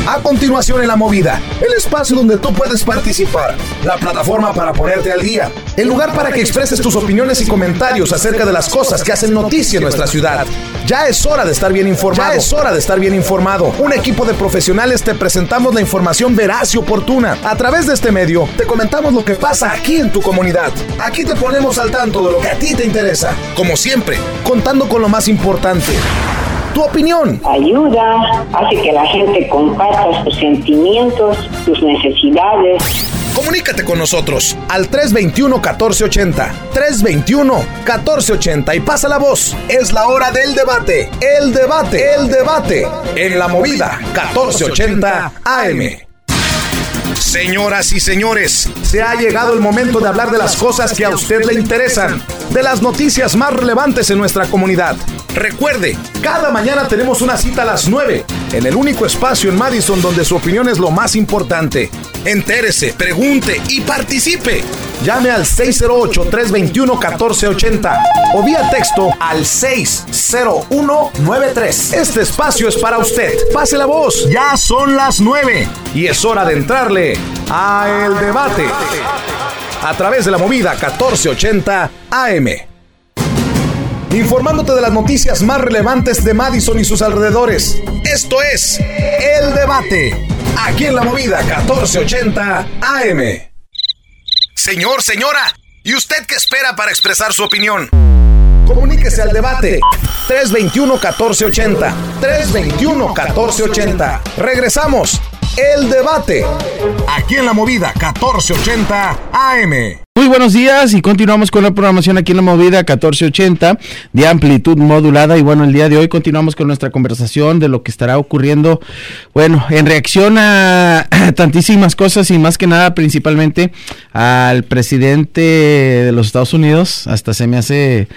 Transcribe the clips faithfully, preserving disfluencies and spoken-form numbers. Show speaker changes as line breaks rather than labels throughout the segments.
A continuación en La Movida, el espacio donde tú puedes participar, la plataforma para ponerte al día, el lugar para que expreses tus opiniones y comentarios acerca de las cosas que hacen noticia en nuestra ciudad. Ya es hora de estar bien informado. Ya es hora de estar bien informado. Un equipo de profesionales te presentamos la información veraz y oportuna. A través de este medio, te comentamos lo que pasa aquí en tu comunidad. Aquí te ponemos al tanto de lo que a ti te interesa. Como siempre, contando con lo más importante, tu opinión.
Ayuda, hace que la gente comparta sus sentimientos, sus necesidades.
Comunícate con nosotros al tres veintiuno, catorce ochenta, tres veintiuno, catorce ochenta y pasa la voz. Es la hora del debate, el debate, el debate en La Movida catorce ochenta A M. Señoras y señores, se ha llegado el momento de hablar de las cosas que a usted le interesan, de las noticias más relevantes en nuestra comunidad. Recuerde, cada mañana tenemos una cita a las nueve, en el único espacio en Madison donde su opinión es lo más importante. Entérese, pregunte y participe. Llame al seis cero ocho, tres veintiuno, catorce ochenta o vía texto al seis cero uno nueve tres. Este espacio es para usted. Pase la voz. Ya son las nueve y es hora de entrarle a El Debate a través de La Movida catorce ochenta A M. Informándote de las noticias más relevantes de Madison y sus alrededores. Esto es El Debate, aquí en La Movida catorce ochenta A M. Señor, señora, ¿y usted qué espera para expresar su opinión? Comuníquese al debate. tres veintiuno, catorce ochenta. tres veintiuno, catorce ochenta. Regresamos. El Debate, aquí en La Movida catorce ochenta A M.
Muy buenos días y continuamos con la programación aquí en La Movida catorce ochenta de amplitud modulada. Y bueno, el día de hoy continuamos con nuestra conversación de lo que estará ocurriendo, bueno, en reacción a tantísimas cosas y más que nada principalmente al presidente de los Estados Unidos. Hasta se me hace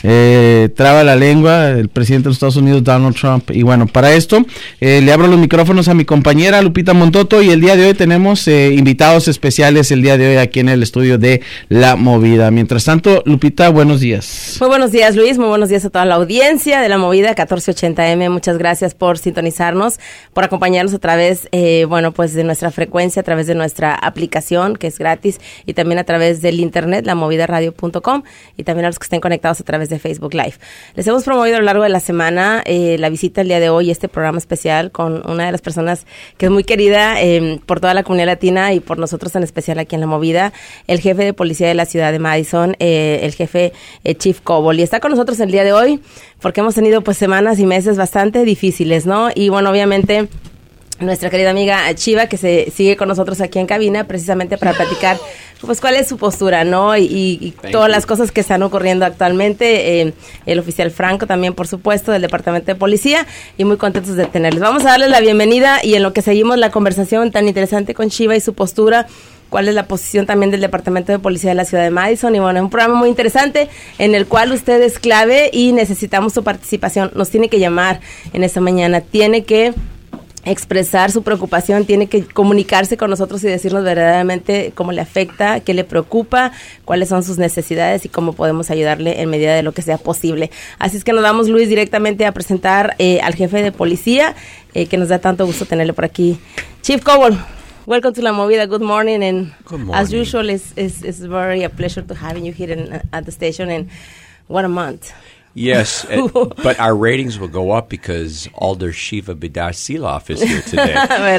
eh, traba la lengua, el presidente de los Estados Unidos, Donald Trump. Y bueno, para esto eh, le abro los micrófonos a mi compañera Lupita Montoto y el día de hoy tenemos eh, invitados especiales el día de hoy aquí en el estudio de La Movida. Mientras tanto, Lupita, buenos días.
Muy buenos días, Luis. Muy buenos días a toda la audiencia de La Movida catorce ochenta A M. Muchas gracias por sintonizarnos, por acompañarnos a través, eh, bueno, pues de nuestra frecuencia, a través de nuestra aplicación, que es gratis, y también a través del internet, la movida radio punto com, y también a los que estén conectados a través de Facebook Live. Les hemos promovido a lo largo de la semana eh, la visita el día de hoy, este programa especial con una de las personas que es muy querida eh, por toda la comunidad latina y por nosotros en especial aquí en La Movida, el jefe de policía de la ciudad de Madison, eh, el jefe eh, Chief Coble, y está con nosotros el día de hoy porque hemos tenido pues semanas y meses bastante difíciles, ¿no? Y bueno, obviamente nuestra querida amiga Chiva, que se sigue con nosotros aquí en cabina precisamente para platicar pues cuál es su postura, ¿no? Y, y, y todas las cosas que están ocurriendo actualmente. Eh, el oficial Franco también, por supuesto, del Departamento de Policía, y muy contentos de tenerles. Vamos a darles la bienvenida y en lo que seguimos la conversación tan interesante con Chiva y su postura, cuál es la posición también del Departamento de Policía de la Ciudad de Madison. Y bueno, es un programa muy interesante en el cual usted es clave y necesitamos su participación. Nos tiene que llamar en esta mañana, tiene que expresar su preocupación, tiene que comunicarse con nosotros y decirnos verdaderamente cómo le afecta, qué le preocupa, cuáles son sus necesidades y cómo podemos ayudarle en medida de lo que sea posible. Así es que nos vamos, Luis, directamente a presentar eh, al jefe de policía, eh, que nos da tanto gusto tenerle por aquí. Chief Coble, welcome to La Movida. Good morning, and
Good morning.
As usual, it's, it's, it's very a pleasure to having you here in, at the station, and what a month.
Yes, it, but our ratings will go up because Alder Shiva Bidar Silaf is here today.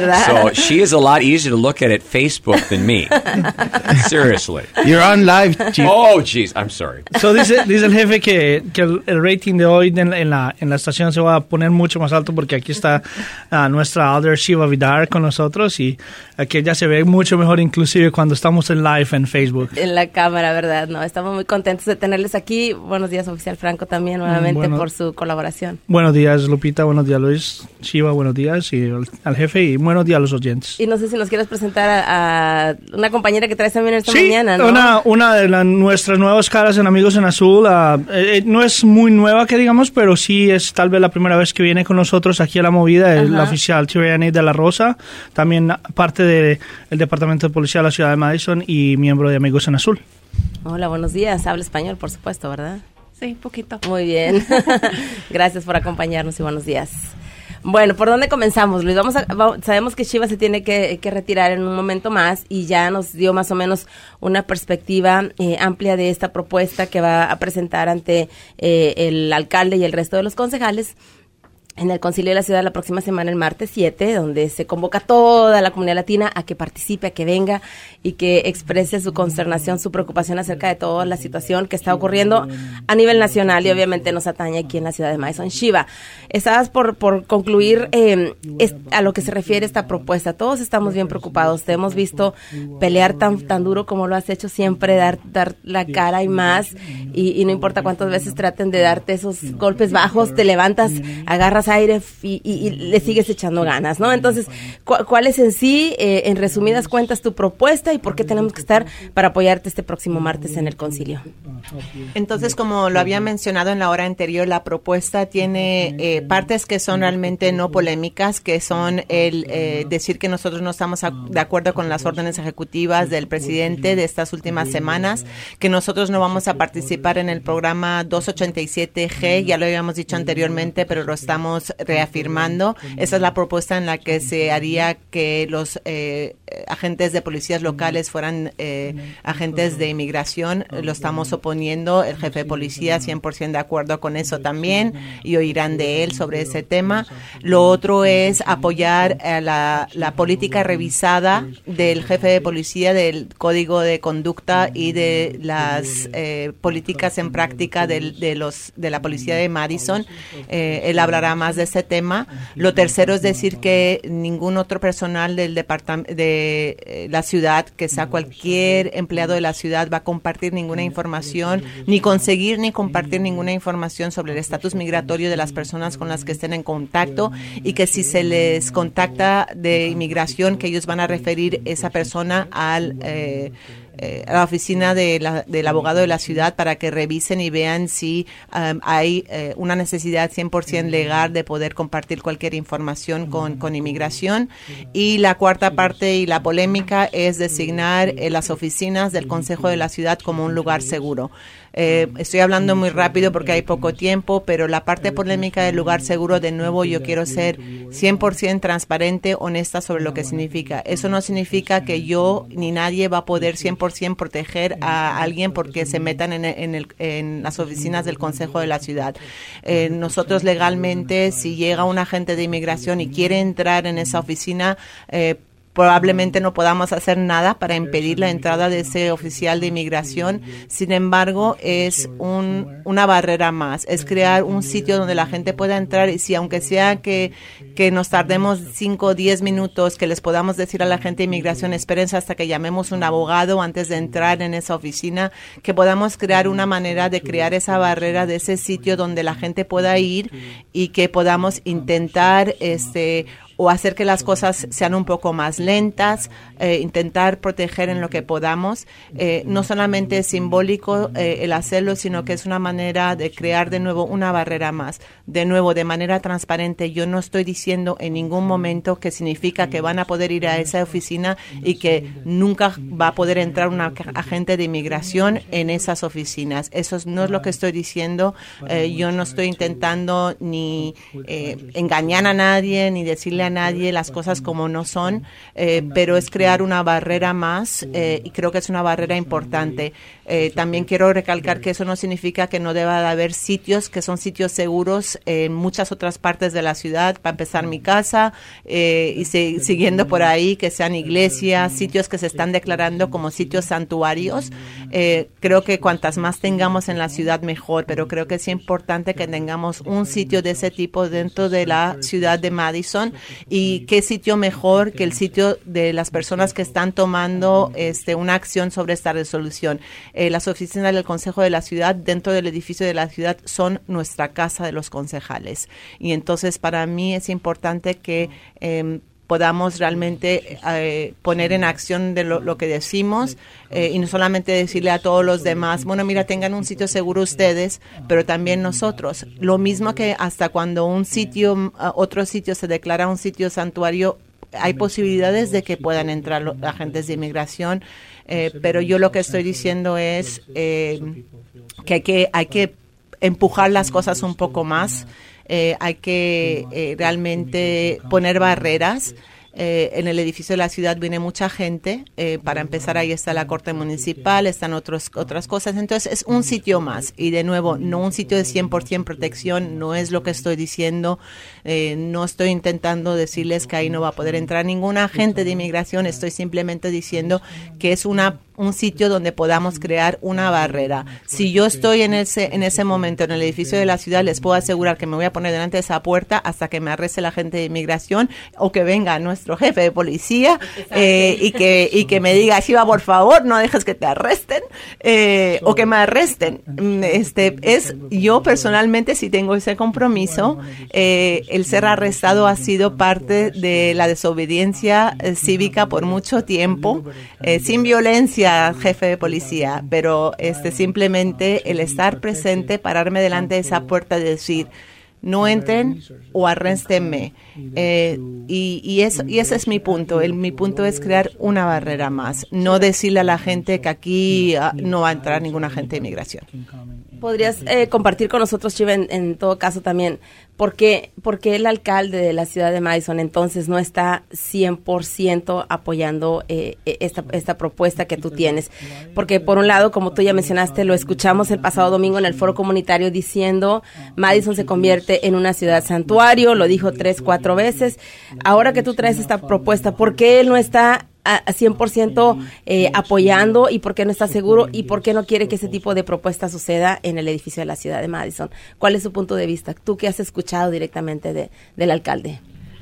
So she is a lot easier to look at at Facebook than me. Seriously.
You're on live, Chief.
Oh, jeez, I'm sorry.
So dice, dice el jefe que, que el, el rating de hoy en, en, la, en la estación se va a poner mucho más alto porque aquí está uh, nuestra Alder Shiva Bidar con nosotros y aquí ella se ve mucho mejor inclusive cuando estamos en live en Facebook.
En la cámara, ¿verdad? No, estamos muy contentos de tenerles aquí. Buenos días, oficial Franco, también. También nuevamente bueno, por su colaboración.
Buenos días, Lupita, buenos días, Luis, Shiva, buenos días, y al, al jefe, y buenos días a los oyentes.
Y no sé si nos quieres presentar a, a una compañera que traes también esta
sí,
mañana, ¿no?
una, una de la, nuestras nuevas caras en Amigos en Azul. Uh, eh, no es muy nueva, que digamos, pero sí es tal vez la primera vez que viene con nosotros aquí a La Movida, el la oficial Tierney de la Rosa, también parte del de Departamento de Policía de la Ciudad de Madison y miembro de Amigos en Azul.
Hola, buenos días. Habla español, por supuesto, ¿verdad?
Sí, poquito.
Muy bien. Gracias por acompañarnos y buenos días. Bueno, ¿por dónde comenzamos, Luis? Vamos a, vamos, sabemos que Shiva se tiene que, que retirar en un momento más y ya nos dio más o menos una perspectiva eh, amplia de esta propuesta que va a presentar ante eh, el alcalde y el resto de los concejales en el Concilio de la Ciudad la próxima semana, el martes siete, donde se convoca a toda la comunidad latina a que participe, a que venga y que exprese su consternación, su preocupación acerca de toda la situación que está ocurriendo a nivel nacional y obviamente nos atañe aquí en la ciudad de Madison. Shiva, estabas por, por concluir eh, es, a lo que se refiere esta propuesta. Todos estamos bien preocupados, te hemos visto pelear tan, tan duro como lo has hecho siempre, dar, dar la cara y más, y, y no importa cuántas veces traten de darte esos golpes bajos, te levantas, agarras aire y, y, y le sigues echando ganas, ¿no? Entonces, ¿cu- ¿cuál es en sí, eh, en resumidas cuentas, tu propuesta y por qué tenemos que estar para apoyarte este próximo martes en el concilio?
Entonces, como lo había mencionado en la hora anterior, la propuesta tiene eh, partes que son realmente no polémicas, que son el eh, decir que nosotros no estamos a, de acuerdo con las órdenes ejecutivas del presidente de estas últimas semanas, que nosotros no vamos a participar en el programa doscientos ochenta y siete G, ya lo habíamos dicho anteriormente, pero lo estamos reafirmando. Esa es la propuesta en la que se haría que los eh, agentes de policías locales fueran eh, agentes de inmigración. Lo estamos oponiendo. El jefe de policía cien por ciento de acuerdo con eso también y oirán de él sobre ese tema. Lo otro es apoyar eh, la, la política revisada del jefe de policía, del código de conducta y de las eh, políticas en práctica del, de los de la policía de Madison. Eh, él hablará más de ese tema. Lo tercero es decir que ningún otro personal del departamento de eh, la ciudad, que sea cualquier empleado de la ciudad, va a compartir ninguna información, ni conseguir ni compartir ninguna información sobre el estatus migratorio de las personas con las que estén en contacto, y que si se les contacta de inmigración, que ellos van a referir esa persona al eh, Eh, a la oficina de la, del abogado de la ciudad para que revisen y vean si um, hay eh, una necesidad cien por ciento legal de poder compartir cualquier información con, con inmigración. Y la cuarta parte y la polémica es designar eh, las oficinas del Consejo de la Ciudad como un lugar seguro. Eh, estoy hablando muy rápido porque hay poco tiempo, pero la parte polémica del lugar seguro, de nuevo, yo quiero ser cien por ciento transparente, honesta sobre lo que significa. Eso no significa que yo ni nadie va a poder cien por ciento proteger a alguien porque se metan en, en, el, en las oficinas del Consejo de la Ciudad. Eh, nosotros legalmente, si llega un agente de inmigración y quiere entrar en esa oficina, eh, probablemente no podamos hacer nada para impedir la entrada de ese oficial de inmigración. Sin embargo, es un, una barrera más, es crear un sitio donde la gente pueda entrar, y si aunque sea que, que nos tardemos cinco o diez minutos, que les podamos decir a la gente de inmigración, espérense hasta que llamemos un abogado antes de entrar en esa oficina, que podamos crear una manera de crear esa barrera de ese sitio donde la gente pueda ir y que podamos intentar este o hacer que las cosas sean un poco más lentas, eh, intentar proteger en lo que podamos. Eh, no solamente es simbólico eh, el hacerlo, sino que es una manera de crear de nuevo una barrera más. De nuevo, de manera transparente, yo no estoy diciendo en ningún momento que significa que van a poder ir a esa oficina y que nunca va a poder entrar un agente de inmigración en esas oficinas. Eso no es lo que estoy diciendo. Eh, yo no estoy intentando ni eh, engañar a nadie, ni decirle a nadie las cosas como no son, eh, pero es crear una barrera más eh, y creo que es una barrera importante. Eh, también quiero recalcar que eso no significa que no deba de haber sitios que son sitios seguros en muchas otras partes de la ciudad. Para empezar, mi casa eh, y se, siguiendo por ahí, que sean iglesias, sitios que se están declarando como sitios santuarios. Eh, creo que cuantas más tengamos en la ciudad mejor, pero creo que es importante que tengamos un sitio de ese tipo dentro de la ciudad de Madison. Y qué sitio mejor que el sitio de las personas que están tomando este, una acción sobre esta resolución. Eh, las oficinas del Consejo de la Ciudad dentro del edificio de la ciudad son nuestra casa de los concejales. Y entonces para mí es importante que eh, podamos realmente eh, poner en acción de lo, lo que decimos eh, y no solamente decirle a todos los demás, bueno, mira, tengan un sitio seguro ustedes, pero también nosotros. Lo mismo que hasta cuando un sitio, otro sitio se declara un sitio santuario, hay posibilidades de que puedan entrar los agentes de inmigración, eh, pero yo lo que estoy diciendo es eh, que hay que, hay que empujar las cosas un poco más. Eh, hay que eh, realmente poner barreras. Eh, en el edificio de la ciudad viene mucha gente. Eh, para empezar, ahí está la Corte Municipal, están otros, otras cosas. Entonces, es un sitio más. Y de nuevo, no un sitio de cien por ciento protección, no es lo que estoy diciendo. Eh, no estoy intentando decirles que ahí no va a poder entrar ningún agente de inmigración. Estoy simplemente diciendo que es una un sitio donde podamos crear una barrera. Si yo estoy en ese en ese momento en el edificio de la ciudad, les puedo asegurar que me voy a poner delante de esa puerta hasta que me arreste el agente de inmigración o que venga nuestro jefe de policía eh, y que y que me diga, Shiva, por favor, no dejes que te arresten eh, o que me arresten. Este es yo personalmente sí tengo ese compromiso. Eh, el ser arrestado ha sido parte de la desobediencia eh, cívica por mucho tiempo, eh, sin violencia, jefe de policía, pero este simplemente el estar presente, pararme delante de esa puerta y decir, no entren o arréstenme. Eh, y, y, eso, y ese es mi punto. El, mi punto es crear una barrera más, no decirle a la gente que aquí uh, no va a entrar ningún agente de inmigración.
¿Podrías eh, compartir con nosotros, Shiva, en, en todo caso también, por qué, por qué el alcalde de la ciudad de Madison entonces no está cien por ciento apoyando eh, esta, esta propuesta que tú tienes? Porque por un lado, como tú ya mencionaste, lo escuchamos el pasado domingo en el foro comunitario diciendo Madison se convierte en una ciudad santuario, lo dijo tres, cuatro veces. Ahora que tú traes esta propuesta, ¿por qué él no está a cien por ciento eh, apoyando y por qué no está seguro y por qué no quiere que ese tipo de propuesta suceda en el edificio de la ciudad de Madison? ¿Cuál es su punto de vista? Tú que has escuchado directamente de, del alcalde.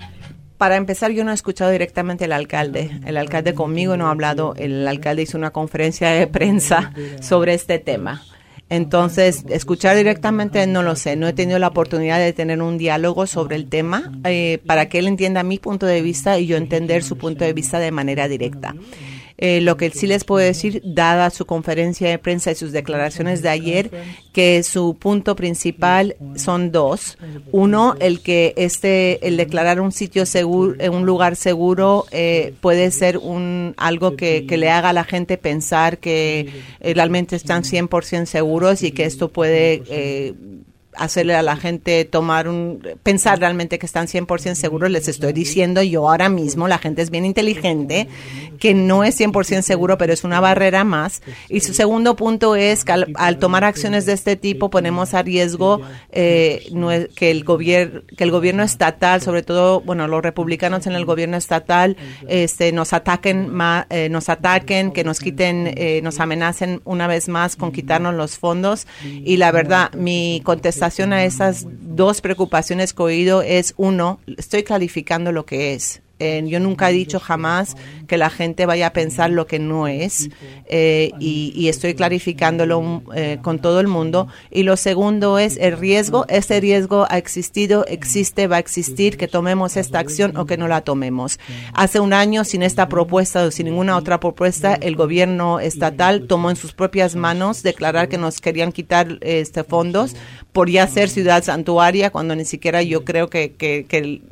Para empezar, yo no he escuchado directamente al alcalde. El alcalde conmigo no ha hablado. El alcalde hizo una conferencia de prensa sobre este tema. Entonces, escuchar directamente no lo sé. No he tenido la oportunidad de tener un diálogo sobre el tema eh, para que él entienda mi punto de vista y yo entender su punto de vista de manera directa. Eh, lo que sí les puedo decir, dada su conferencia de prensa y sus declaraciones de ayer, que su punto principal son dos. Uno, el que este, el declarar un sitio seguro, un lugar seguro, eh, puede ser un algo que, que le haga a la gente pensar que eh, realmente están cien por ciento seguros y que esto puede eh, hacerle a la gente tomar un, pensar realmente que están cien por ciento seguros. Les estoy diciendo yo ahora mismo, la gente es bien inteligente, que no es cien por ciento seguro, pero es una barrera más. Y su segundo punto es que al, al tomar acciones de este tipo ponemos a riesgo eh, no es, que el gobierno que el gobierno estatal, sobre todo, bueno, los republicanos en el gobierno estatal, este, nos ataquen, ma, eh, nos ataquen, que nos quiten, eh, nos amenacen una vez más con quitarnos los fondos. Y la verdad, mi contestación a esas dos preocupaciones que he oído es, uno, estoy clarificando lo que es. Eh, yo nunca he dicho jamás que la gente vaya a pensar lo que no es eh, y, y estoy clarificándolo eh, con todo el mundo. Y lo segundo es el riesgo. Ese riesgo ha existido, existe, va a existir, que tomemos esta acción o que no la tomemos. Hace un año, sin esta propuesta o sin ninguna otra propuesta, el gobierno estatal tomó en sus propias manos declarar que nos querían quitar este fondos por ya ser ciudad santuaria, cuando ni siquiera yo creo que, que, que el,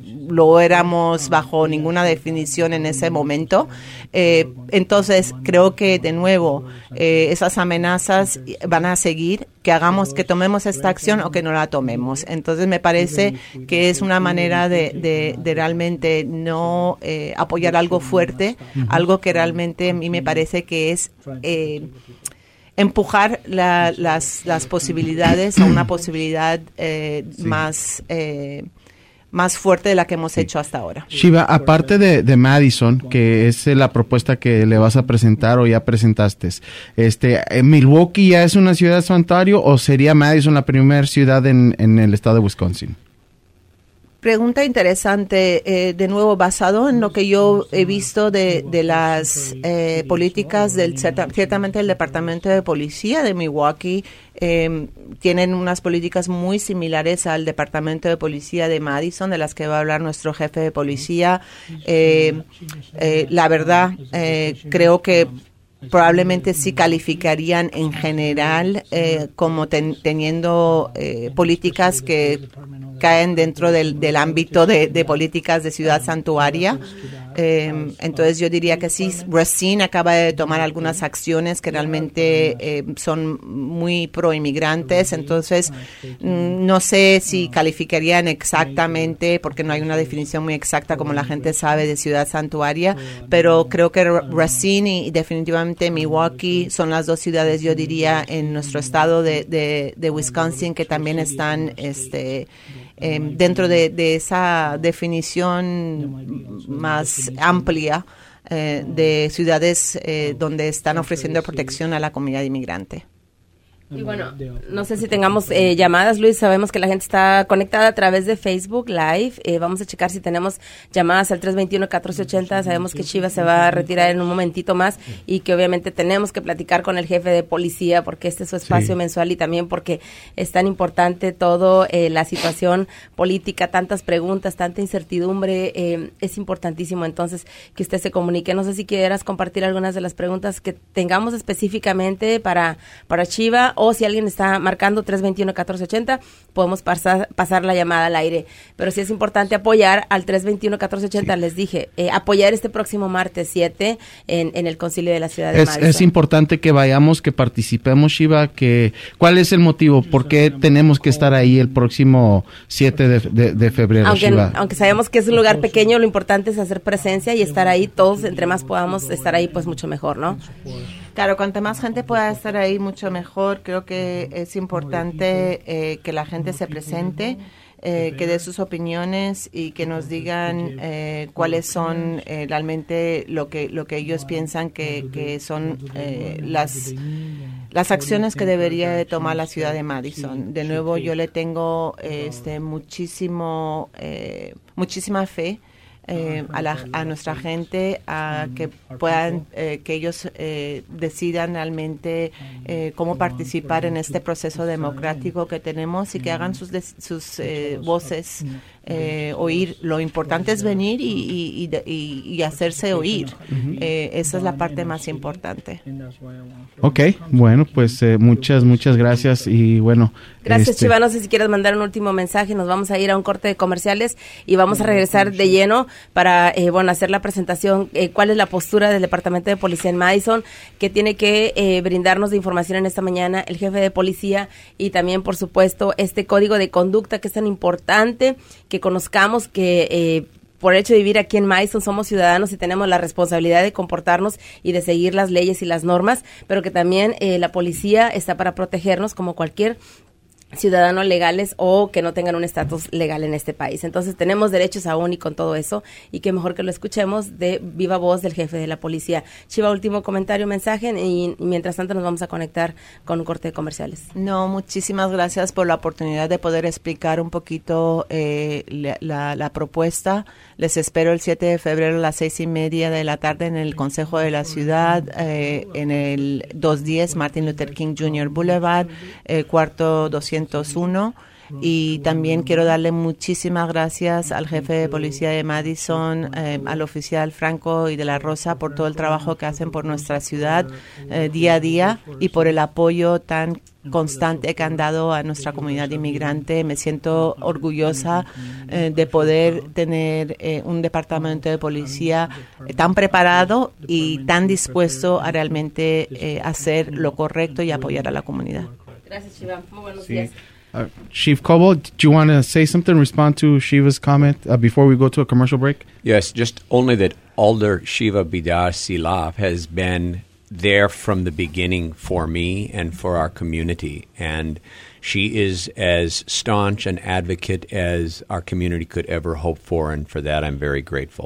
lo éramos bajo ninguna definición en ese momento. Eh, entonces, creo que de nuevo eh, esas amenazas van a seguir, que hagamos, que tomemos esta acción o que no la tomemos. Entonces, me parece que es una manera de, de, de realmente no eh, apoyar algo fuerte, algo que realmente a mí me parece que es Eh, empujar la, las, las posibilidades a una posibilidad eh, sí. más eh, más fuerte de la que hemos hecho hasta ahora.
Shiva, aparte de, de Madison, que es la propuesta que le vas a presentar o ya presentaste, este, ¿Milwaukee ya es una ciudad santuario o sería Madison la primera ciudad en, en el estado de Wisconsin?
Pregunta interesante, eh, de nuevo basado en lo que yo he visto de, de las eh, políticas del ciertamente el Departamento de Policía de Milwaukee. Eh, tienen unas políticas muy similares al Departamento de Policía de Madison, de las que va a hablar nuestro jefe de policía. Eh, eh, la verdad, eh, creo que probablemente sí calificarían en general eh, como ten, teniendo eh, políticas que caen dentro del, del ámbito de, de políticas de ciudad santuaria. Eh, entonces yo diría que sí, Racine acaba de tomar algunas acciones que realmente eh, son muy pro inmigrantes, entonces mm, no sé si calificarían exactamente, porque no hay una definición muy exacta como la gente sabe de ciudad santuaria, pero creo que Racine y definitivamente Milwaukee son las dos ciudades, yo diría, en nuestro estado de, de, de Wisconsin que también están este Eh, dentro de, de esa definición más amplia eh, de ciudades eh, donde están ofreciendo protección a la comunidad inmigrante.
Y bueno, no sé si tengamos eh, llamadas, Luis, sabemos que la gente está conectada a través de Facebook Live, eh, vamos a checar si tenemos llamadas al tres dos uno, uno cuatro ocho cero, sabemos que Shiva se va a retirar en un momentito más y que obviamente tenemos que platicar con el jefe de policía porque este es su espacio sí. mensual y también porque es tan importante todo, eh, la situación política, tantas preguntas, tanta incertidumbre, eh, es importantísimo entonces que usted se comunique. No sé si quieras compartir algunas de las preguntas que tengamos específicamente para, para Shiva, o si alguien está marcando tres dos uno, uno cuatro ocho cero, podemos pasar, pasar la llamada al aire. Pero sí es importante apoyar al tres dos uno, uno cuatro ocho cero, sí. les dije, eh, apoyar este próximo martes siete en, en el concilio de la ciudad de
es,
Madison.
Es importante que vayamos, que participemos, Shiva, que ¿cuál es el motivo? ¿Por qué tenemos que estar ahí el próximo siete de, de, de febrero,
aunque,
Shiva?
Aunque sabemos que es un lugar pequeño, lo importante es hacer presencia y estar ahí, todos, entre más podamos estar ahí, pues mucho mejor, ¿no?
Claro, cuanta más gente pueda estar ahí, mucho mejor. Creo que es importante eh, que la gente se presente, eh, que dé sus opiniones y que nos digan eh, cuáles son eh, realmente lo que lo que ellos piensan que, que son eh, las las acciones que debería de tomar la ciudad de Madison. De nuevo, yo le tengo este muchísimo eh, muchísima fe. Eh, a, la, a nuestra gente, a que puedan, eh, que ellos eh, decidan realmente eh, cómo participar en este proceso democrático que tenemos y que hagan sus, de, sus eh, voces eh, oír. Lo importante es venir y, y, y, y, y hacerse oír. Eh, esa es la parte más importante.
Ok, bueno, pues eh, muchas, muchas gracias y bueno.
Gracias,
este...
Shiva. No sé si quieres mandar un último mensaje. Nos vamos a ir a un corte de comerciales y vamos a regresar de lleno para, eh, bueno, hacer la presentación. Eh, ¿Cuál es la postura del Departamento de Policía en Madison? ¿Qué tiene que eh, brindarnos de información en esta mañana el jefe de policía? Y también, por supuesto, este código de conducta que es tan importante que conozcamos que... Eh, por el hecho de vivir aquí en Madison somos ciudadanos y tenemos la responsabilidad de comportarnos y de seguir las leyes y las normas, pero que también eh, la policía está para protegernos como cualquier ciudadanos legales o que no tengan un estatus legal en este país. Entonces tenemos derechos aún y con todo eso, y qué mejor que lo escuchemos de viva voz del jefe de la policía. Shiva, último comentario, mensaje, y mientras tanto nos vamos a conectar con un corte de comerciales.
No, muchísimas gracias por la oportunidad de poder explicar un poquito eh, la, la, la propuesta. Les espero el siete de febrero a las seis y media de la tarde en el Consejo de la Ciudad, eh, en el doscientos diez Martin Luther King junior Boulevard, eh, cuarto doscientos uno. Y también quiero darle muchísimas gracias al jefe de policía de Madison, eh, al oficial Franco y de la Rosa por todo el trabajo que hacen por nuestra ciudad eh, día a día y por el apoyo tan constante que han dado a nuestra comunidad inmigrante. Me siento orgullosa eh, de poder tener eh, un departamento de policía eh, tan preparado y tan dispuesto a realmente eh, hacer lo correcto y apoyar a la comunidad.
Gracias, Shiva. Muy buenos días.
Uh, Chief Coble, do you want to say something, respond to Shiva's comment uh, before we go to a commercial break?
Yes, just only that Alder Shiva Bidar Silaf has been there from the beginning for me and for our community. And she is as staunch an advocate as our community could ever hope for, and for that I'm very grateful.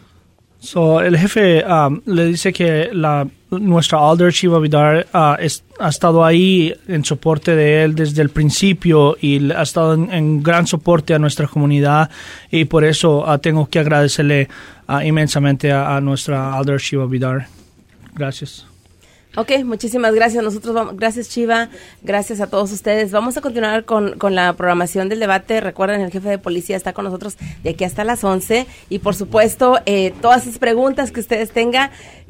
So, el jefe um, le dice que la, nuestra Alder Shiva Bidar uh, es, ha estado ahí en soporte de él desde el principio y ha estado en, en gran soporte a nuestra comunidad, y por eso uh, tengo que agradecerle uh, inmensamente a, a nuestra Alder Shiva Bidar. Gracias.
Ok, muchísimas gracias. Nosotros vamos, gracias, Shiva, gracias a todos ustedes. Vamos a continuar con, con la programación del debate. Recuerden, el jefe de policía está con nosotros de aquí hasta las once, y por supuesto, eh, todas esas preguntas que ustedes tengan,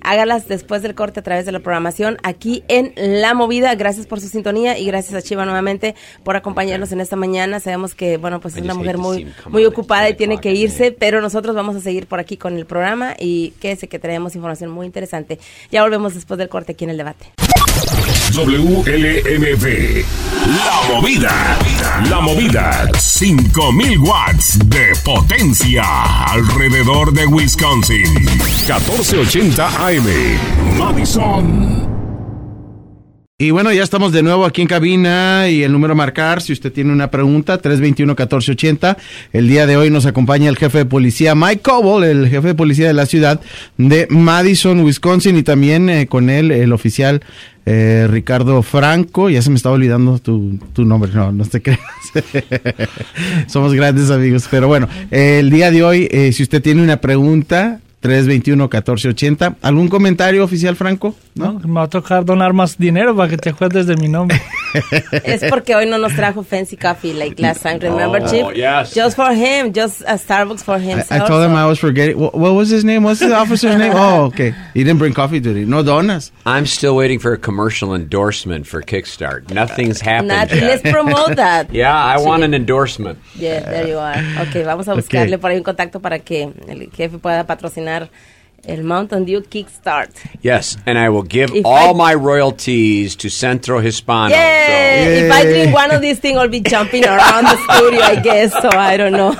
hágalas después del corte a través de la programación aquí en La Movida. Gracias por su sintonía y gracias a Chiva nuevamente por acompañarnos en esta mañana. Sabemos que, bueno, pues es una mujer muy, muy ocupada y tiene que irse, pero nosotros vamos a seguir por aquí con el programa y quédese que traemos información muy interesante. Ya volvemos después del corte aquí en El Debate.
W L M V, La Movida, La Movida, cinco mil watts de potencia alrededor de Wisconsin. catorce ochenta A M, Madison.
Y bueno, ya estamos de nuevo aquí en cabina y el número a marcar, si usted tiene una pregunta, tres dos uno, uno cuatro ocho cero. El día de hoy nos acompaña el jefe de policía, Mike Coble, el jefe de policía de la ciudad de Madison, Wisconsin, y también eh, con él el oficial eh, Ricardo Franco. Ya se me estaba olvidando tu, tu nombre, no, no te creas. Somos grandes amigos, pero bueno, eh, el día de hoy, eh, si usted tiene una pregunta, tres dos uno, uno cuatro ocho cero. ¿Algún comentario, oficial Franco? ¿No?
No, me va a tocar donar más dinero para que te acuerdes de mi nombre.
Es porque hoy no nos trajo fancy coffee like last time. Remember,
Oh,
Chief?
yes.
Just for him, just a Starbucks for him.
I, I told him I was forgetting. What, what was his name? What's the officer's name? Oh, okay. He didn't bring coffee today. No donuts.
I'm still waiting for a commercial endorsement for Kickstart. Nothing's happened
Nothing.
yet.
Let's promote that.
Yeah, I want
Sí.
an endorsement.
Yeah, there you are. Okay, vamos a buscarle
Okay.
por ahí un contacto para que el jefe pueda patrocinar el Mountain Dew Kickstart.
Yes, and I will give
If
all
I-
my royalties to Centro Hispano.
Yeah,
So.
if I drink one of these things, I'll be jumping around the studio, I guess, so I don't know.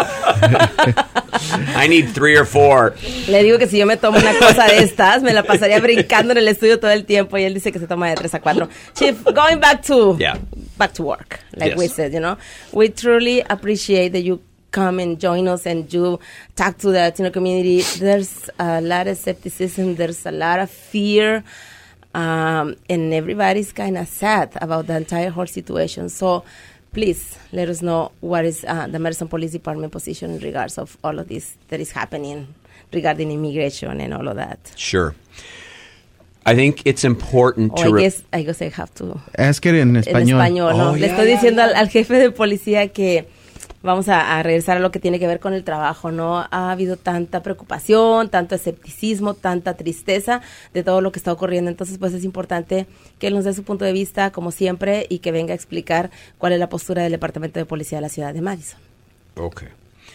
I need three or four.
Le digo que si yo me tomo una cosa de estas, me la pasaría brincando en el estudio todo el tiempo, y él dice que se toma de tres a cuatro. Chief, going back to
Yeah.
back to work, like
Yes.
we said, you know, we truly appreciate that you come and join us and you talk to the Latino community. There's a lot of skepticism, there's a lot of fear, um, and everybody's kind of sad about the entire whole situation. So please let us know what is uh, the Madison Police Department position in regards of all of this that is happening regarding immigration and all of that.
Sure. I think it's important
Oh,
to...
I
re-
guess, I guess I have to...
Es que en
En
español.
español, ¿no?
Oh,
Le
yeah,
estoy
yeah,
diciendo
yeah.
al, al jefe de policía que vamos a, a regresar a lo que tiene que ver con el trabajo, ¿no? Ha habido tanta preocupación, tanto escepticismo, tanta tristeza de todo lo que está ocurriendo. Entonces, pues es importante que él nos dé su punto de vista, como siempre, y que venga a explicar cuál es la postura del Departamento de Policía de la ciudad de Madison.
Okay.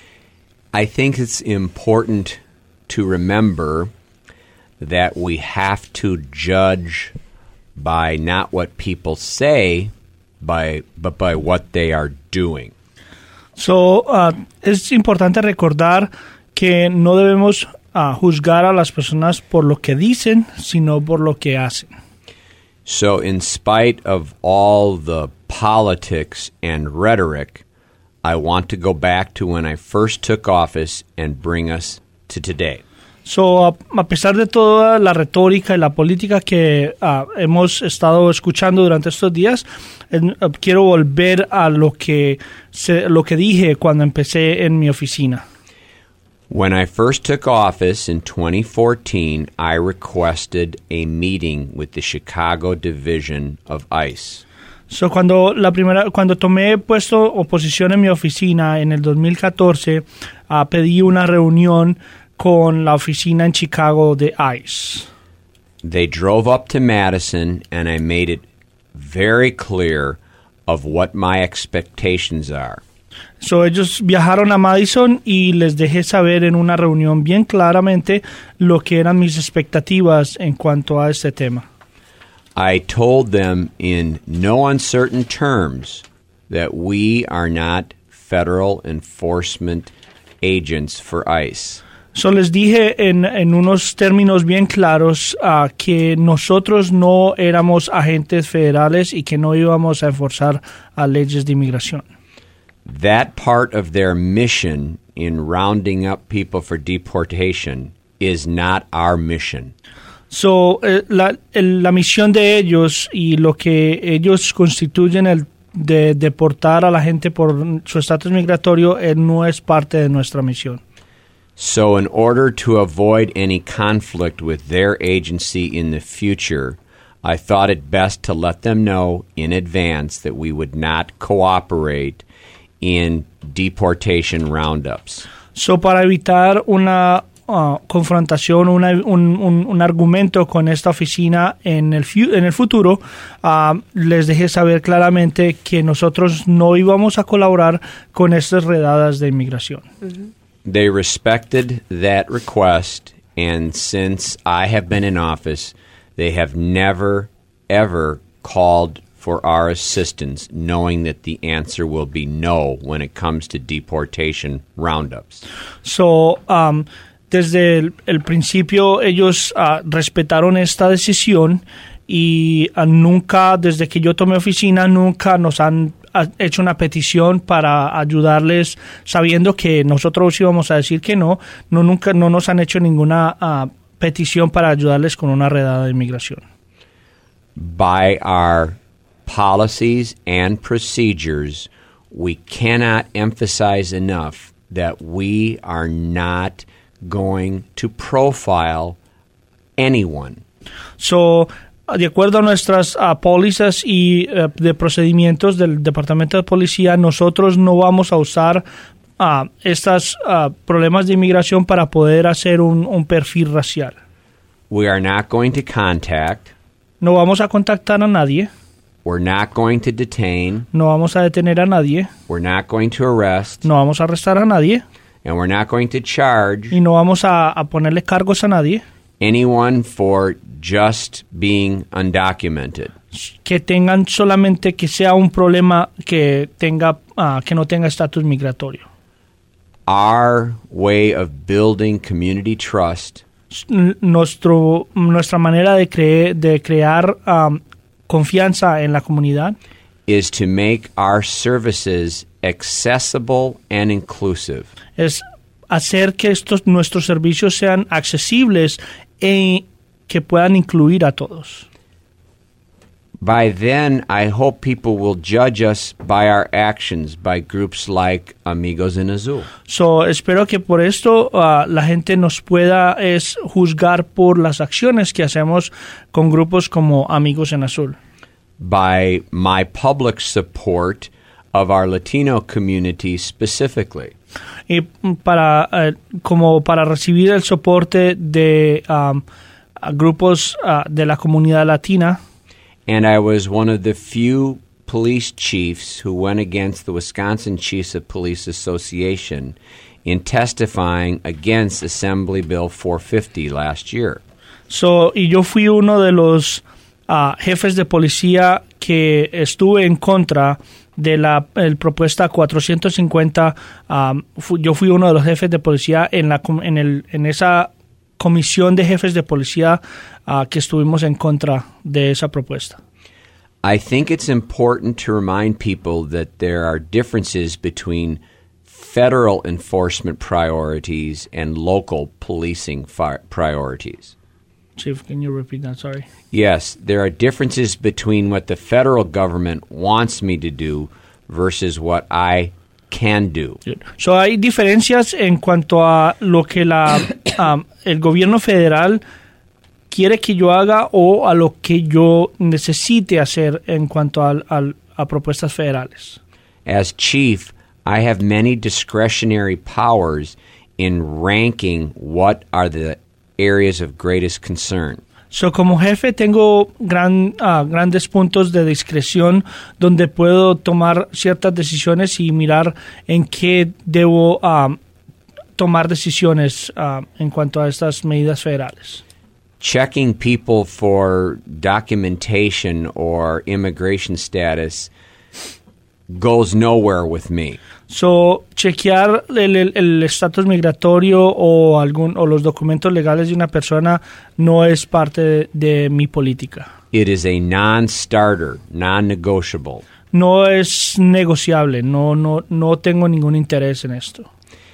I think it's important to remember that we have to judge by not what people say, by but by what they are doing.
So, uh, es importante recordar que no debemos uh, juzgar a las personas por lo que dicen, sino por lo que hacen.
So in spite of all the politics and rhetoric, I want to go back to when I first took office and bring us to today.
So, a, a pesar de toda la retórica y la política que uh, hemos estado escuchando durante estos días, eh, uh, quiero volver a lo que se, lo que dije cuando empecé en mi oficina.
When I first took office in twenty fourteen, I requested a meeting with the Chicago Division of ICE.
So, cuando la primera cuando tomé puesto o posición en mi oficina en el dos mil catorce, uh, pedí una reunión con la oficina en Chicago de ICE.
They drove up to Madison, and I made it very clear of what my expectations are.
So, ellos viajaron a Madison y les dejé saber en una reunión bien claramente lo que eran mis expectativas en cuanto a este tema.
I told them in no uncertain terms that we are not federal enforcement agents for ICE.
So, les dije en, en unos términos bien claros uh, que nosotros no éramos agentes federales y que no íbamos a enforzar a leyes de inmigración.
That part of their mission in rounding up people for deportation is not our mission.
So, eh, la, el- la misión de ellos y lo que ellos constituyen el de deportar a la gente por su estatus migratorio eh, no es parte de nuestra misión.
So in order to avoid any conflict with their agency in the future, I thought it best to let them know in advance that we would not cooperate in deportation roundups.
So, para evitar una uh, confrontación, una, un, un, un argumento con esta oficina en el, fu- en el futuro, uh, les dejé saber claramente que nosotros no íbamos a colaborar con estas redadas de inmigración.
Uh-huh.
They respected that request, and since I have been in office, they have never, ever called for our assistance, knowing that the answer will be no when it comes to deportation roundups.
So, um, desde el, el principio ellos uh, respetaron esta decisión y uh, nunca, desde que yo tomé oficina, nunca nos han uh, hecho una petición para ayudarles, sabiendo que nosotros íbamos a decir que no, no nunca no nos han hecho ninguna uh, petición para ayudarles con una redada de inmigración.
By our policies and procedures, we cannot emphasize enough that we are not going to profile anyone.
So, de acuerdo a nuestras uh, pólizas y uh, de procedimientos del Departamento de Policía, nosotros no vamos a usar uh, estos uh, problemas de inmigración para poder hacer un, un perfil racial.
We are not going to contact.
No vamos a contactar a nadie.
We're not going to detain.
No vamos a detener a nadie.
We're not going to arrest.
No vamos a arrestar a nadie.
And we're not going to charge.
Y no vamos a, a ponerle cargos a nadie.
Anyone for just being undocumented.
Que tengan solamente que sea un problema que tenga uh, que no tenga estatus migratorio.
Our way of building community trust.
Nuestro nuestra manera de creer de crear um, confianza en la comunidad
is to make our services accessible and inclusive.
Es hacer que estos nuestros servicios sean accesibles e que puedan incluir a todos.
By then, I hope people will judge us by our actions by groups like Amigos en Azul.
So, espero que por esto uh, la gente nos pueda es juzgar por las acciones que hacemos con grupos como Amigos en Azul.
By my public support of our Latino community specifically.
Y para uh, como para recibir el soporte de um, grupos uh, de la comunidad latina.
And I was one of the few police chiefs who went against the Wisconsin Chiefs of Police Association in testifying against Assembly Bill four fifty last year.
So, y yo fui uno de los uh, jefes de policía que estuve en contra de la el propuesta cuatrocientos cincuenta. Um, fu, yo fui uno de los jefes de policía en la en el en esa comisión de jefes de policía uh, que estuvimos en contra de esa propuesta.
I think it's important to remind people that there are differences between federal enforcement priorities and local policing fi- priorities.
Chief, can you repeat that? Sorry.
Yes, there are differences between what the federal government wants me to do versus what I can do.
So, hay diferencias en cuanto a lo que la um, el gobierno federal quiere que yo haga o a lo que yo necesite hacer en cuanto a, a, a propuestas federales.
As chief, I have many discretionary powers in ranking what are the areas of greatest concern.
So, como jefe tengo gran, uh, grandes puntos de discreción donde puedo tomar ciertas decisiones y mirar en qué debo um, tomar decisiones uh, en cuanto a estas medidas federales.
Checking people for documentation or immigration status goes nowhere with me.
So, chequear el estatus migratorio o algún o los documentos legales de una persona no es parte de, de mi política.
It is a non-starter, non-negotiable.
No es negociable, no no no tengo ningún interés en esto.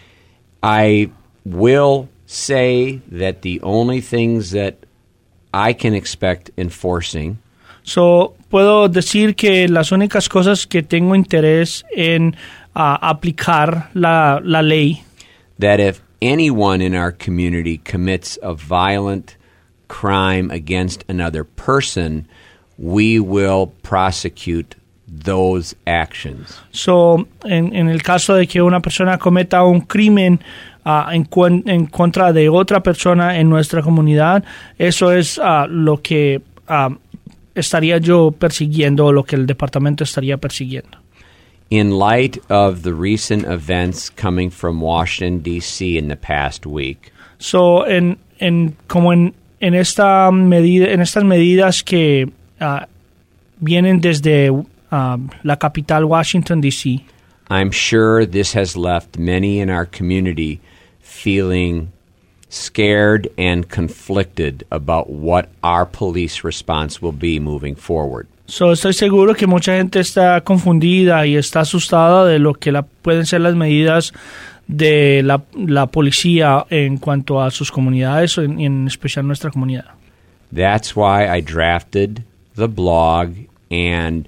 I will say that the only things that I can expect enforcing.
So, puedo decir que las únicas cosas que tengo interés en uh, aplicar la, la ley.
That if anyone in our community commits a violent crime against another person, we will prosecute those actions.
So, en, en el caso de que una persona cometa un crimen uh, en, cu- en contra de otra persona en nuestra comunidad, eso es uh, lo que uh, estaría yo persiguiendo, lo que el departamento estaría persiguiendo.
In light of the recent events coming from Washington, D C in the past week,
So, en, en, como en, en, esta medida, en estas medidas que uh, vienen desde uh, la capital Washington, D C,
I'm sure this has left many in our community feeling scared and conflicted about what our police response will be moving forward.
So, estoy seguro que mucha gente está confundida y está asustada de lo que la, pueden ser las medidas de la, la policía en cuanto a sus comunidades, en, en especial nuestra comunidad.
That's why I drafted the blog and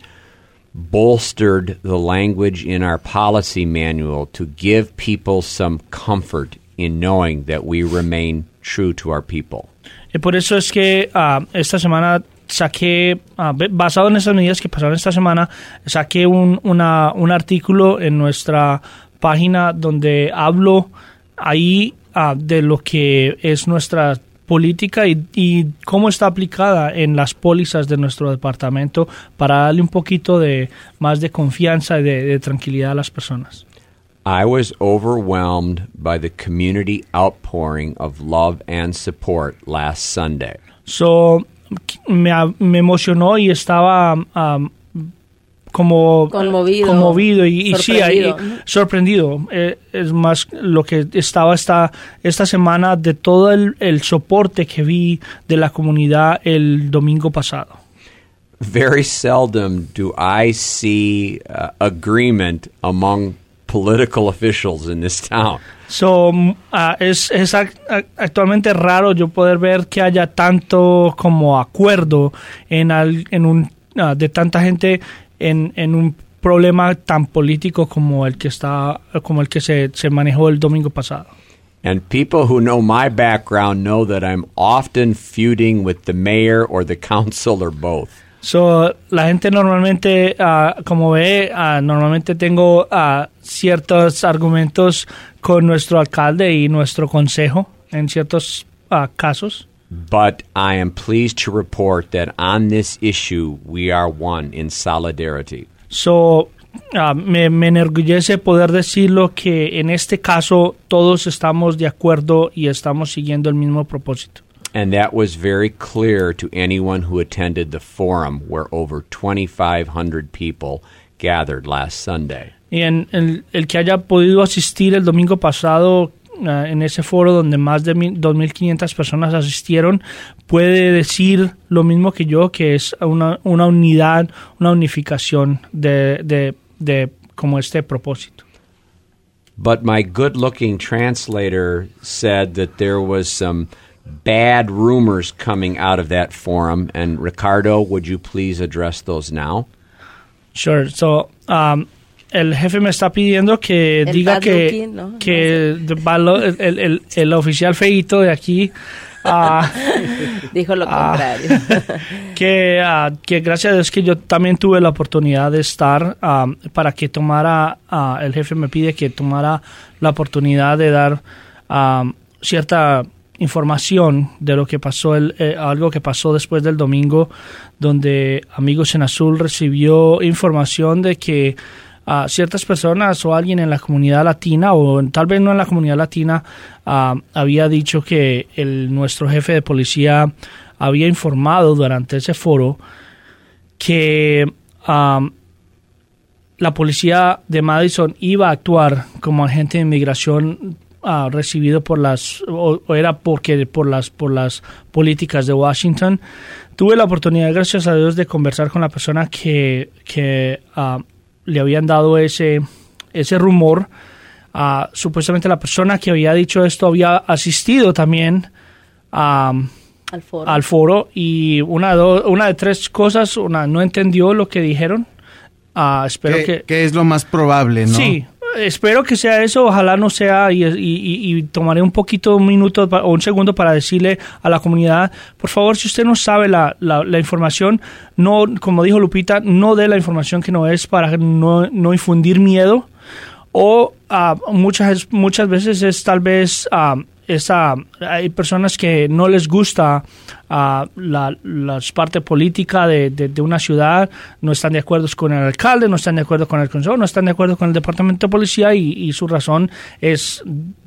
bolstered the language in our policy manual to give people some comfort in knowing that we remain true to our people.
Y por eso es que uh, esta semana saqué, uh, basado en esas medidas que pasaron esta semana, saqué un, una, un artículo en nuestra página donde hablo ahí uh, de lo que es nuestra política y, y cómo está aplicada en las pólizas de nuestro departamento para darle un poquito de más de confianza y de, de tranquilidad a las personas.
I was overwhelmed by the community outpouring of love and support last Sunday.
So, me, me emocionó y estaba um, como
conmovido,
conmovido y, y
sorprendido.
sí, y, sorprendido. Eh, es más lo que estaba esta, esta semana de todo el, el soporte que vi de la comunidad el domingo pasado.
Very seldom do I see uh, agreement among political officials in this town.
So, uh, es, es actualmente raro yo poder ver que haya tanto como acuerdo en, al, en un uh, de tanta gente en, en un problema tan político como el que está como el que se, se manejó el domingo pasado.
And people who know my background know that I'm often feuding with the mayor or the council or both.
So, la gente normalmente, uh, como ve, uh, normalmente tengo uh, ciertos argumentos con nuestro alcalde y nuestro consejo en ciertos uh, casos.
But I am pleased to report that on this issue we are one in solidarity.
So, uh, me, me enorgullece poder decirlo que en este caso todos estamos de acuerdo y estamos siguiendo el mismo propósito.
And that was very clear to anyone who attended the forum where over twenty-five hundred people gathered last Sunday.
Y en el, el que haya podido asistir el domingo pasado uh, en ese foro donde más de dos mil quinientas personas asistieron, puede decir lo mismo que yo, que es una, una unidad, una unificación de, de, de como este propósito.
But my good-looking translator said that there was some bad rumors coming out of that forum. And Ricardo, would you please address those now?
Sure. So, um, el jefe me está pidiendo que
el
diga que,
looking, ¿no?
que no sé. el, el, el, el oficial feíto de aquí uh,
dijo lo contrario.
Uh, que, uh, que gracias a Dios que yo también tuve la oportunidad de estar um, para que tomara, uh, el jefe me pide que tomara la oportunidad de dar um, cierta información de lo que pasó, el, eh, algo que pasó después del domingo, donde Amigos en Azul recibió información de que uh, ciertas personas o alguien en la comunidad latina, o tal vez no en la comunidad latina, uh, había dicho que el, nuestro jefe de policía había informado durante ese foro que um, la policía de Madison iba a actuar como agente de inmigración Uh, recibido por las o, o era porque por las por las políticas de Washington. Tuve la oportunidad, gracias a Dios, de conversar con la persona que que uh, le habían dado ese ese rumor. Uh, supuestamente la persona que había dicho esto había asistido también um,
al foro.
al foro y una do, una de tres cosas, una no entendió lo que dijeron. Uh, espero
¿Qué,
que
que es lo más probable, ¿no?
Sí. Espero que sea eso, ojalá no sea, y, y, y, y tomaré un poquito, un minuto o un segundo para decirle a la comunidad, por favor, si usted no sabe la, la, la información, no, como dijo Lupita, no dé la información que no es para no, no infundir miedo o uh, muchas, muchas veces es tal vez... Uh, Esa, hay personas que no les gusta uh, la, la parte política de, de, de una ciudad, no están de acuerdo con el alcalde, no están de acuerdo con el consejo, no están de acuerdo con el departamento de policía y, y su razón es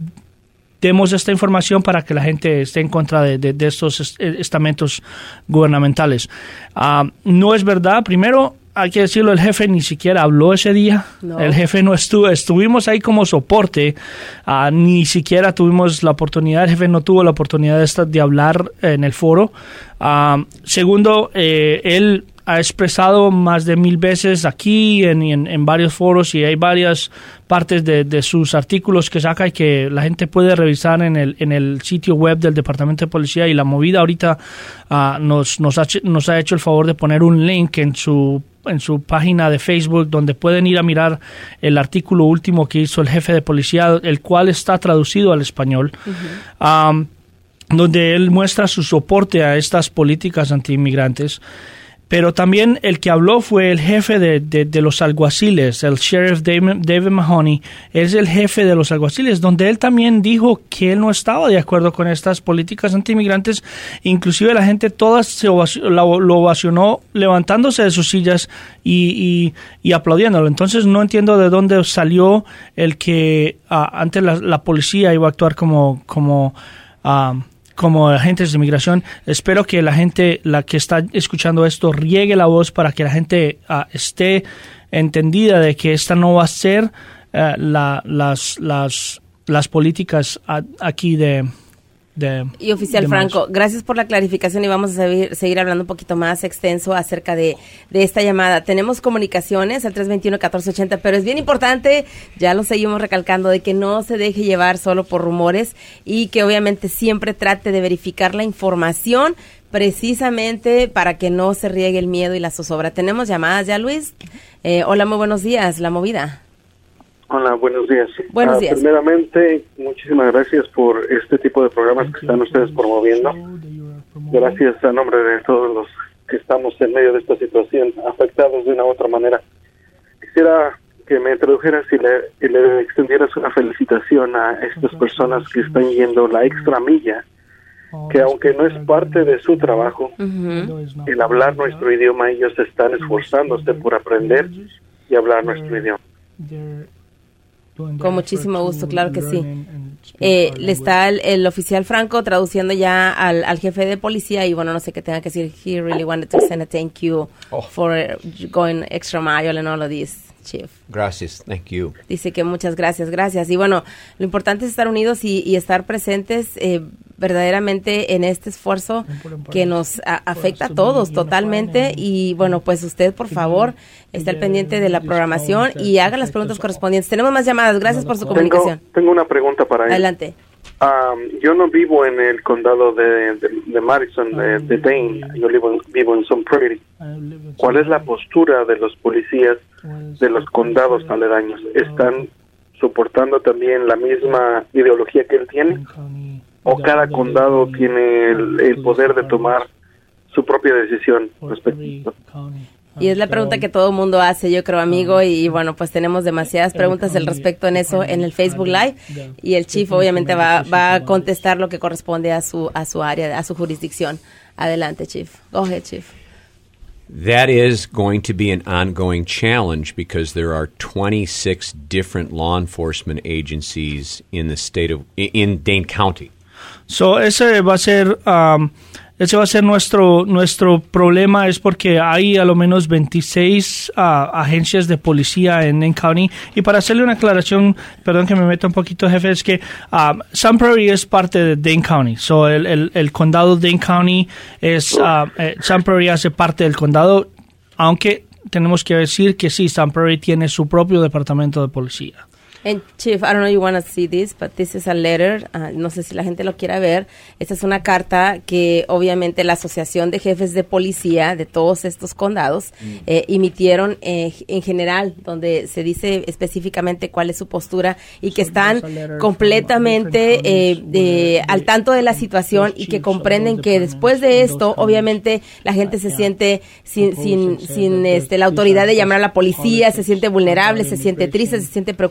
demos esta información para que la gente esté en contra de, de, de estos estamentos gubernamentales. Uh, no es verdad, primero, hay que decirlo, el jefe ni siquiera habló ese día. No. El jefe no estuvo, estuvimos ahí como soporte, uh, ni siquiera tuvimos la oportunidad, el jefe no tuvo la oportunidad de, estar, de hablar en el foro. Uh, segundo, eh, él ha expresado más de mil veces aquí en, en, en varios foros y hay varias partes de, de sus artículos que saca y que la gente puede revisar en el, en el sitio web del Departamento de Policía, y la movida ahorita uh, nos, nos, ha, nos ha hecho el favor de poner un link en su en su página de Facebook donde pueden ir a mirar el artículo último que hizo el jefe de policía, el cual está traducido al español, uh-huh. um, donde él muestra su soporte a estas políticas antiinmigrantes. Pero también el que habló fue el jefe de, de, de los alguaciles, el sheriff David, David Mahoney, es el jefe de los alguaciles, donde él también dijo que él no estaba de acuerdo con estas políticas antiinmigrantes. Inclusive la gente toda se ovacionó, lo ovacionó levantándose de sus sillas y, y, y aplaudiéndolo. Entonces no entiendo de dónde salió el que uh, antes la, la policía iba a actuar como... como uh, como agentes de inmigración. Espero que la gente, la que está escuchando esto, riegue la voz para que la gente uh, esté entendida de que esta no va a ser uh, la, las, las, las políticas a, aquí de... De,
y oficial Franco, gracias por la clarificación y vamos a seguir, seguir hablando un poquito más extenso acerca de, de esta llamada. Tenemos comunicaciones al tres veintiuno, catorce ochenta, pero es bien importante, ya lo seguimos recalcando, de que no se deje llevar solo por rumores y que obviamente siempre trate de verificar la información precisamente para que no se riegue el miedo y la zozobra. Tenemos llamadas ya, Luis. Eh, hola, muy buenos días, La Movida.
Hola, buenos días.
Buenos días.
Uh, primeramente, muchísimas gracias por este tipo de programas que están ustedes promoviendo. Gracias a nombre de todos los que estamos en medio de esta situación, afectados de una u otra manera. Quisiera que me introdujeras y le, y le extendieras una felicitación a estas personas que están yendo la extra milla, que aunque no es parte de su trabajo, uh-huh. el hablar nuestro idioma, ellos están esforzándose por aprender y hablar nuestro idioma.
Con muchísimo gusto, claro que sí. Eh, le está el, el oficial Franco traduciendo ya al, al jefe de policía y bueno, no sé qué tenga que decir. He really wanted to send a thank you oh. for going extra mile and all of this, Chief.
Gracias, thank you.
Dice que muchas gracias, gracias. Y bueno, lo importante es estar unidos y, y estar presentes eh, verdaderamente en este esfuerzo que nos a, afecta a todos totalmente. Y bueno, pues usted, por favor, esté al pendiente de la programación y haga las preguntas correspondientes. Tenemos más llamadas. Gracias por su comunicación.
Tengo, tengo una pregunta para él.
Adelante.
Um, yo no vivo en el condado de, de, de Madison, de, de Dane. Yo vivo en, vivo en Sun Prairie. ¿Cuál es la postura de los policías de los condados aledaños? ¿Están soportando también la misma ideología que él tiene? ¿O cada condado tiene el, el poder de tomar su propia decisión respecto a esto?
Y es la pregunta que todo el mundo hace, yo creo, amigo, y, y bueno, pues tenemos demasiadas preguntas al respecto en eso en el Facebook Live, y el Chief obviamente va, va a contestar lo que corresponde a su a su área, a su jurisdicción. Adelante, Chief. Go ahead, Chief.
That is going to be an ongoing challenge because there are twenty-six different law enforcement agencies in the state of in Dane County.
So ese va a ser um, ese va a ser nuestro nuestro problema, es porque hay a lo menos veintiséis uh, agencias de policía en Dane County. Y para hacerle una aclaración, perdón que me meta un poquito, jefe, es que um, Sun Prairie es parte de Dane County. So el, el, el condado de Dane County es uh, eh, Sun Prairie hace parte del condado, aunque tenemos que decir que sí, Sun Prairie tiene su propio departamento de policía.
And Chief, I don't know if you want to see this, but this is a letter. Uh, no sé si la gente lo quiera ver. Esta es una carta que obviamente la Asociación de Jefes de Policía de todos estos condados mm. eh, emitieron eh, en general, donde se dice específicamente cuál es su postura y que están completamente eh, de, al tanto de la situación y que comprenden que después de esto, obviamente, la gente se siente sin, sin, sin este, la autoridad de llamar a la policía, se siente vulnerable, se siente triste, se siente preocupado.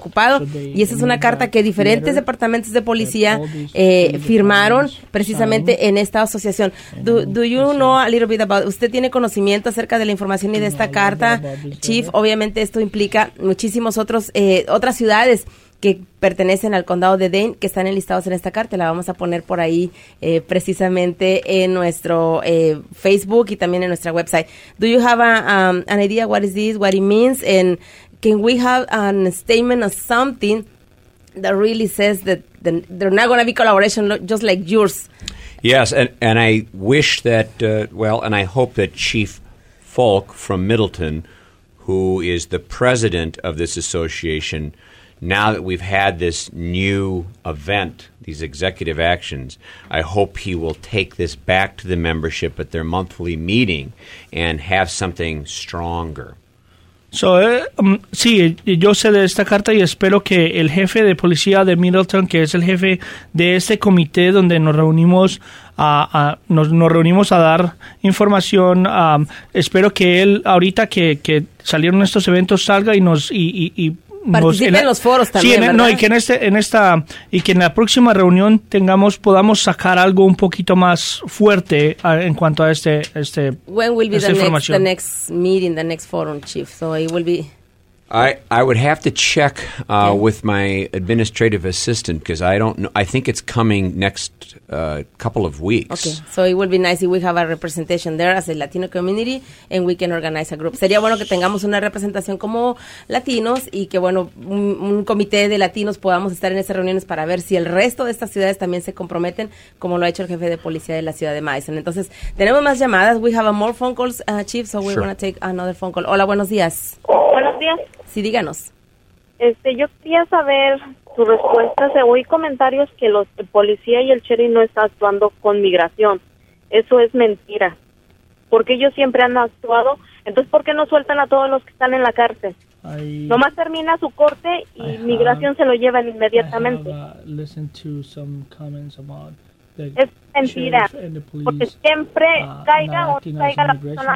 y esa es una carta que diferentes departamentos de policía eh, firmaron precisamente en esta asociación. Do, do you know a little bit about, usted tiene conocimiento acerca de la información y de esta carta, Chief? Obviamente esto implica muchísimos otros, eh, otras ciudades que pertenecen al condado de Dane, que están enlistados en esta carta. La vamos a poner por ahí eh, precisamente en nuestro eh, Facebook y también en nuestra website. Do you have a, um, an idea what is this, what it means, and can we have a statement of something that really says that the, they're not going to be collaboration just like yours?
Yes, and, and I wish that, uh, well, and I hope that Chief Falk from Middleton, who is the president of this association, now that we've had this new event, these executive actions, I hope he will take this back to the membership at their monthly meeting and have something stronger.
So, eh, um, sí, yo sé de esta carta y espero que el jefe de policía de Middleton, que es el jefe de este comité donde nos reunimos a, a nos, nos reunimos a dar información, um, espero que él ahorita que, que salieron estos eventos salga y nos y, y, y
participe en, en los foros también,
sí, en, no, y que en este en esta y que en la próxima reunión tengamos podamos sacar algo un poquito más fuerte a, en cuanto a este este
When will be the next, the next meeting, the next forum, Chief? So it will be
I, I would have to check uh, okay. with my administrative assistant because I don't know. I think it's coming next uh, couple of weeks.
Okay, so it would be nice if we have a representation there as a Latino community and we can organize a group. Sería bueno que tengamos una representación como latinos y que, bueno, un, un comité de latinos podamos estar en esas reuniones para ver si el resto de estas ciudades también se comprometen, como lo ha hecho el jefe de policía de la ciudad de Madison. Entonces, tenemos más llamadas. We have a more phone calls, uh, Chief, so we're
sure.
going to take another phone call. Hola, buenos días.
Buenos días.
Sí, díganos.
Este, yo quería saber su respuesta. Se oí comentarios que los el policía y el sheriff no está actuando con migración. Eso es mentira. Porque ellos siempre han actuado. Entonces, ¿por qué no sueltan a todos los que están en la cárcel? I, Nomás termina su corte y I migración have, se lo llevan inmediatamente. I have, uh, listened to some comments about the es mentira. Police, porque siempre uh, caiga o caiga la persona.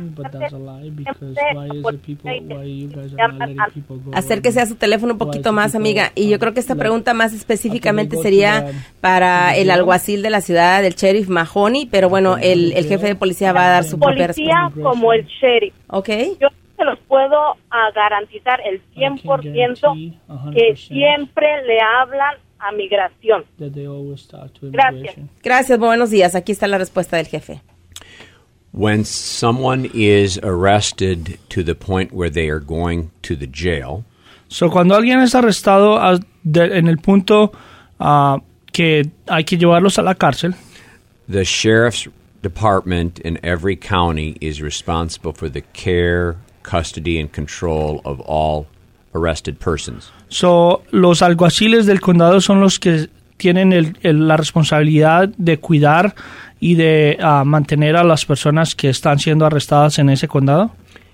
Acérquese a su teléfono un poquito más, amiga. Y yo creo que esta pregunta más específicamente sería para el alguacil de la ciudad, el sheriff Mahoney, pero bueno, el, el jefe de policía va a dar su propia respuesta.
Policía como el sheriff.
Okay.
Yo se los puedo uh, garantizar el cien por ciento que siempre le hablan a migración. Gracias.
Gracias, buenos días. Aquí está la respuesta del jefe.
When someone is arrested to the point where they are going to the jail.
So, cuando alguien es arrestado a, de, en el punto uh, que hay que llevarlos a la cárcel.
The sheriff's department in every county is responsible for the care, custody, and control of all arrested persons.
So, los alguaciles del condado son los que tienen el, el, la responsabilidad de cuidar y de uh, mantener a las personas que están siendo arrestadas en ese condado.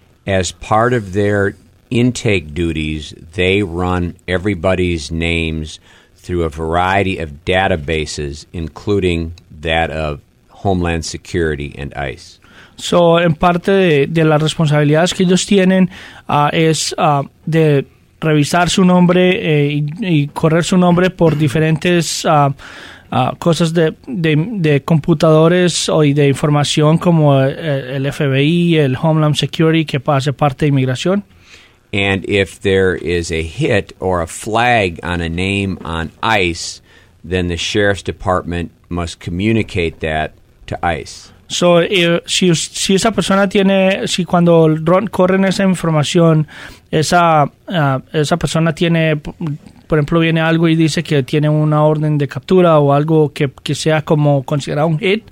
As part of their intake duties, they run everybody's names through a variety of databases, including that of Homeland Security and ICE.
So, en parte de, de las responsabilidades que ellos tienen uh, es uh, de revisar su nombre eh, y, y correr su nombre por diferentes uh, uh, cosas de, de, de computadores o de información como el, el F B I, el Homeland Security, que hace parte de inmigración.
And if there is a hit or a flag on a name on ICE, then the sheriff's department must communicate that to ICE.
So, eh, si, si esa persona tiene, si cuando corren esa información, esa, uh, esa persona tiene, por ejemplo, viene algo y dice que tiene una orden de captura o algo que, que sea como considerado un hit,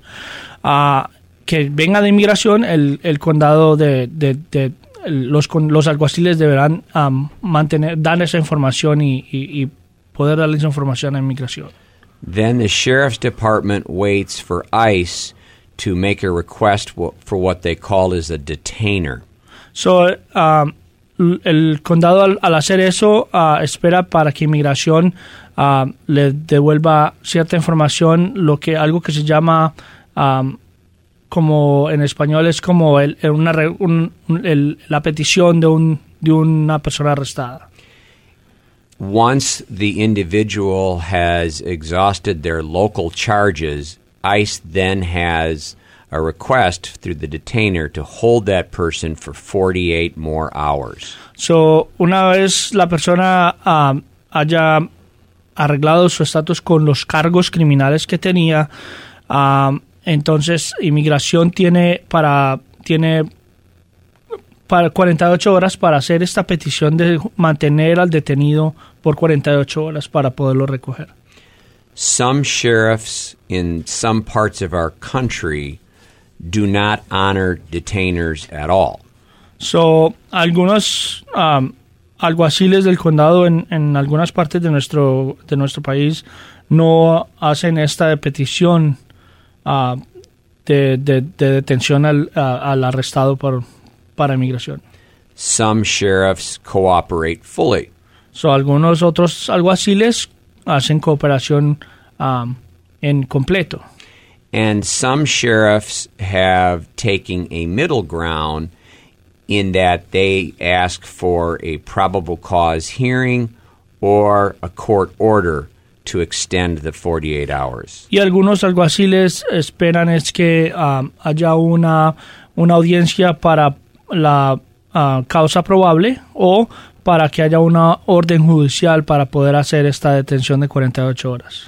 uh, que venga de inmigración, el, el condado de, de, de los, los alguaciles deberán um, mantener, dar esa información y, y, y poder darle esa información a inmigración.
Then the sheriff's department waits for ICE to make a request for what they call as a detainer.
So, um, el condado al, al hacer eso uh, espera para que inmigración uh, le devuelva cierta información, lo que algo que se llama um, como en español es como el, el una, un, el, la petición de un de una persona arrestada.
once the individual has exhausted their local charges, ICE then has a request through the detainer to hold that person for forty-eight more hours.
So, una vez la persona um, haya arreglado su estatus con los cargos criminales que tenía, um, entonces inmigración tiene para tiene para cuarenta y ocho horas para hacer esta petición de mantener al detenido por cuarenta y ocho horas para poderlo recoger.
Some sheriffs in some parts of our country do not honor detainers at all.
So, algunos um, alguaciles del condado en, en algunas partes de nuestro de nuestro país no hacen esta petición uh, de, de, de detención al, uh, al arrestado por para inmigración.
Some sheriffs cooperate fully.
So, algunos otros alguaciles hacen cooperación um, en completo.
And some sheriffs have taken a middle ground in that they ask for a probable cause hearing or a court order to extend the forty-eight hours.
Y algunos alguaciles esperan es que um, haya una, una audiencia para la uh, causa probable o para que haya una orden judicial para poder hacer esta detención de cuarenta y ocho horas.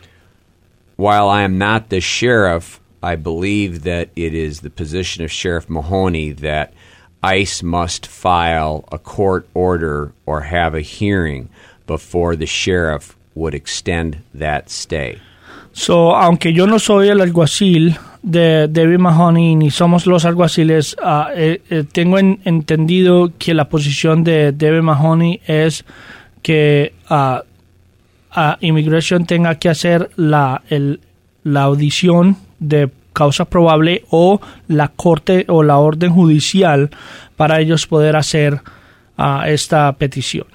While I am not the sheriff, I believe that it is the position of Sheriff Mahoney that ICE must file a court order or have a hearing before the sheriff would extend that stay.
So, aunque yo no soy el alguacil de David Mahoney ni somos los alguaciles, uh, eh, eh, tengo en, entendido que la posición de David Mahoney es que uh, uh, Immigration tenga que hacer la, el, la audición de causa probable o la corte o la orden judicial para ellos poder hacer uh, esta petición.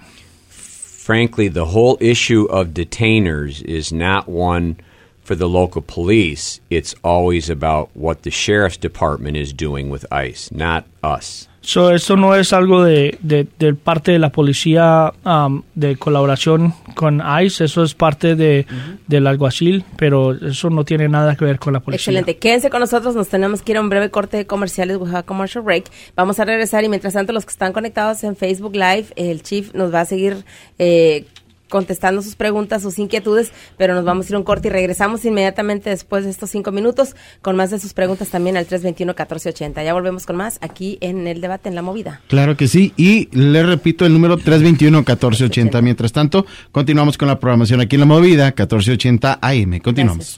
Frankly, the whole issue of detainers is not one for the local police. It's always about what the sheriff's department is doing with ICE, not us.
So, esto no es algo de, de, de parte de la policía um, de colaboración con ICE, eso es parte de, uh-huh. del alguacil, pero eso no tiene nada que ver con la policía.
Excelente, quédense con nosotros, nos tenemos que ir a un breve corte de comerciales, we have a commercial break, vamos a regresar y mientras tanto los que están conectados en Facebook Live, el Chief nos va a seguir eh, contestando sus preguntas, sus inquietudes, pero nos vamos a ir a un corte y regresamos inmediatamente después de estos cinco minutos con más de sus preguntas también al tres veintiuno, catorce ochenta. Ya volvemos con más aquí en el debate en La Movida.
Claro que sí, y le repito el número tres veintiuno, catorce ochenta. Mientras tanto, continuamos con la programación aquí en La Movida, catorce ochenta A M. Continuamos. Gracias.